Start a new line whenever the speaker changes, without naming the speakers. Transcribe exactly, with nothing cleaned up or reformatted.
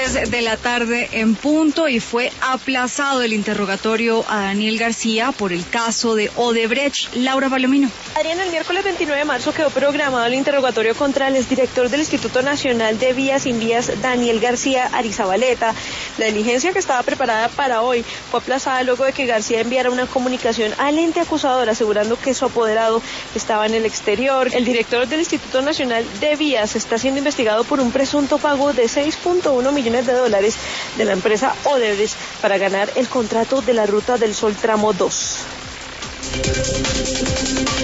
tres de la tarde en punto y fue aplazado el interrogatorio a Daniel García por el caso de Odebrecht. Laura Palomino.
Adriana, el miércoles veintinueve de marzo quedó programado el interrogatorio contra el exdirector del Instituto Nacional de Vías y Vías, Daniel García Arizabaleta. La diligencia que estaba preparada para hoy fue aplazada luego de que García enviara una comunicación al ente acusador asegurando que su apoderado estaba en el exterior. El director del Instituto Nacional de Vías está siendo investigado por un presunto pago de seis punto uno millones de dólares de la empresa Odebrecht para ganar el contrato de la Ruta del Sol Tramo dos.